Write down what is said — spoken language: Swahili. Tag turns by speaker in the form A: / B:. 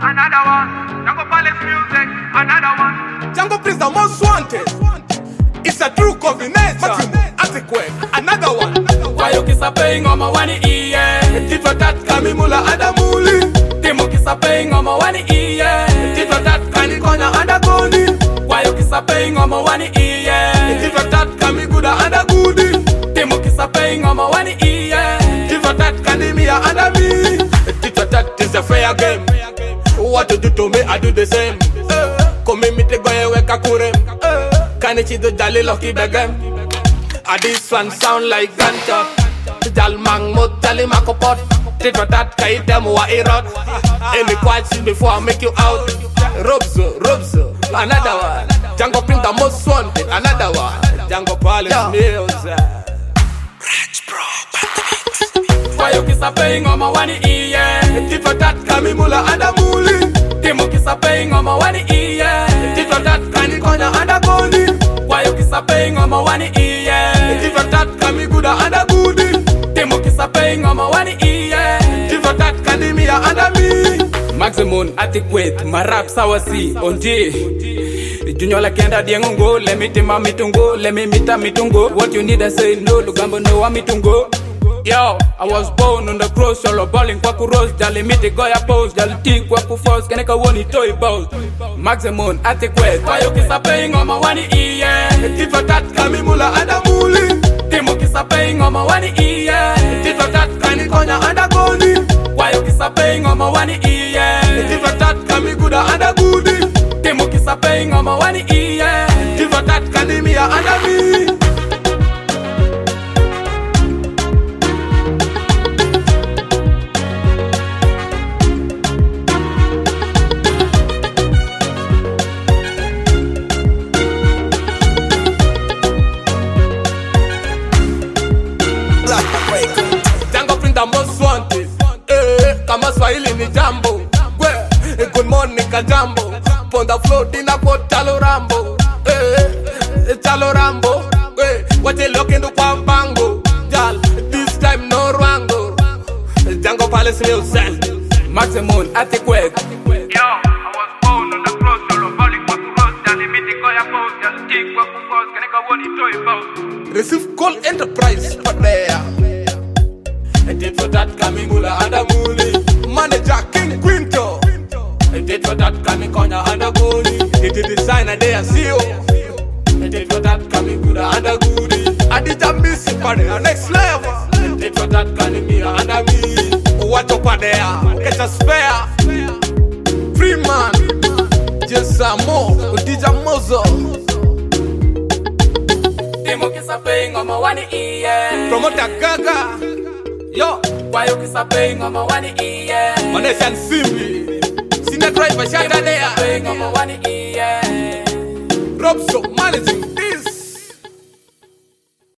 A: another one. Django Palace music, another one.
B: Django Prince the most wanted. It's a true combination. Earthquake, another one.
C: Why you kiss a paying on my one ear?
B: Tito tat kamimula adamuli.
C: Timo kiss a paying on my one ear.
B: Tito tat kanikonya adagoni.
C: Why you kiss a paying on my one ear?
B: Tito tat kamiguda adagudi.
C: Timo kiss a paying on my one ear.
B: Tito tat kanimia adami. Tito tat is a fair game. What you do to me, I do the same. Come me te goye weka kurem. Kanichi do jali lucky begem. This one sound like gunshot. Jal mang mo jali makopot. Tito tat kai dem wa irot. Any question before I make you out. Robzo, another one. Django Prince the most wanted, another one. Django Palace music.
C: Why you kiss a paying on my one ear?
B: Tito tat kamimula adamuli.
C: Timo kiss a paying on my one ear.
B: Tito tat kanikonya adagoni.
C: Why you kiss a paying on my one ear?
B: Tito tat kamiguda adagudi.
C: Timo kiss a paying on my one ear.
B: Tito tat kanimia adami.
C: Maximum adequate, my rap sawasi onje. Junior la kenda diengongo, let me tema mitungo, let me mita mitungo. What you need I say no, lugambo no wa mitungo. Yo, I was born on the cross, solo balling kwaku rose, jali miti goya pose, jali tik kwaku force, keneka woni toy bows. Maximum adequate, why you kiss a paying on my one ear?
B: Tito tat kamimula adamuli.
C: Timo kiss a paying on my one ear.
B: Tito tat kanikonya adagoni.
C: Why you kiss a paying on my one ear?
B: Tito tat kamiguda adagudi.
C: Timo kiss a paying on my one ear.
B: Tito tat kanimia adami. Django Prince the most wanted. Kama Swahili ni jambo. Good morning kajambo. Ponda flow dina kwa chalo rambo. Chalo rambo. Wache lokindu kwa mpango. Jal, this time no rwango. Django Palace music.
C: Maximum adequate.
A: Yo, I was born on the cross, solo balling kwaku rose, jali miti goya pose, jali tik kwaku force, keneka woni toy bows.
B: Receive call enterprise for there. I did for that kamimula adamuli. Manager King Quinto. I did for that kamikonya adagoni. It did designer there CEO. I did for that kamiguda adagudi. I did a missing party next level. I did for that kanimia adami. What up there? Get a spare. Free man. Just some more. DJ Mozo.
C: Timo kiss a paying on my one ear.
B: Promoter Gaga. Yo,
C: why you kiss a paying on my one ear?
B: Maneshan Simbi. Sina driver shaka there.
C: Paying on my one ear.
B: Robso managing.